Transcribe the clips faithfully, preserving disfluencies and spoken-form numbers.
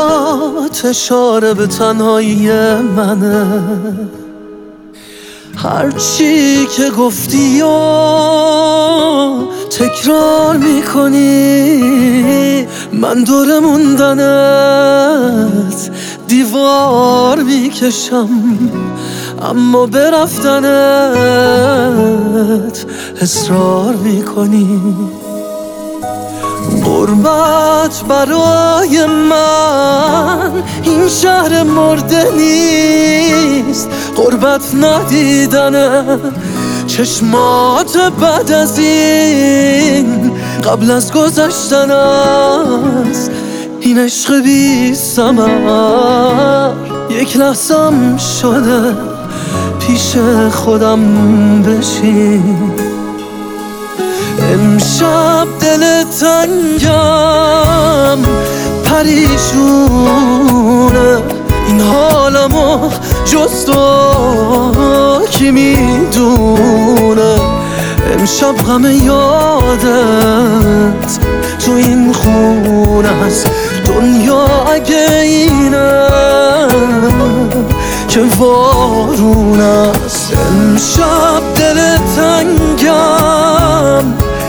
چشات اشاره به تنهایی منه، هرچی که گفتی و تکرار میکنی، من دور موندنت دیوار میکشم، اما به رفتنت اصرار میکنی. غربت برای من این شهر مرده نیست، غربت ندیدنه چشمات بعد از این، قبل از گذشتن است این عشق بی ثمر. یک لحظم شده پیش خودم بشین، امشب دل تنگم پریشونه، این حالمو جز تو کی میدونه. امشب غم یادت تو این خونه است، دنیا اگه اینه که وارون است. امشب دل تنگم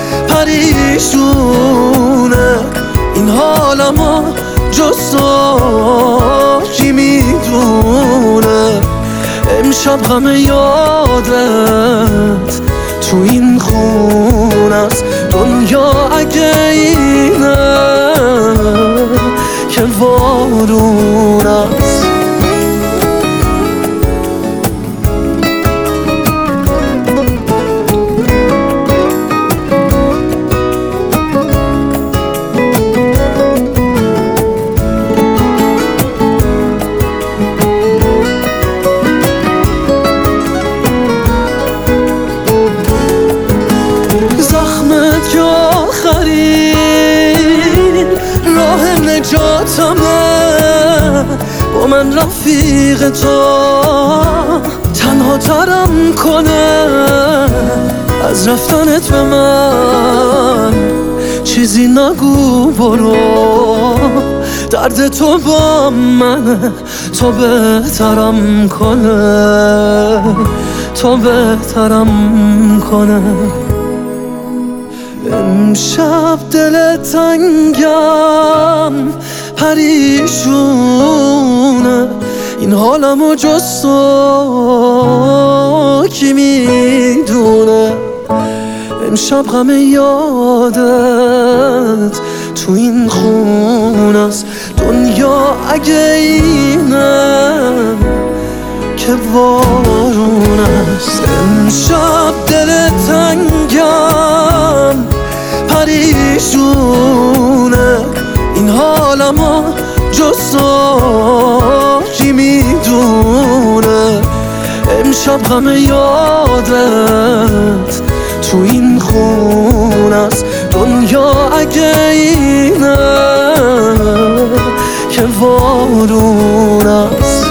پریشونه، این حالمو جز تو کی میدونه. امشب غم یادت تو این خونه است، دنیا اگه اینه که وارون است. راه نجاتمه با من رفیق تو، تنها ترم کنه از رفتنت به من. چیزی نگو برو، درد تو با منه، تو بهترم کنه، تو بهترم کنه. امشب دل تنگم پریشونه، این حالمو جز تو کی میدونه. امشب غم یادت تو این خونه است، دنیا اگه اینه که وارون است. امشب دل تنگم پریشونه، این حالمو جز تو کی میدونه. امشب غم یادت تو این خونه است، دنیا اگه اینه که وارون است.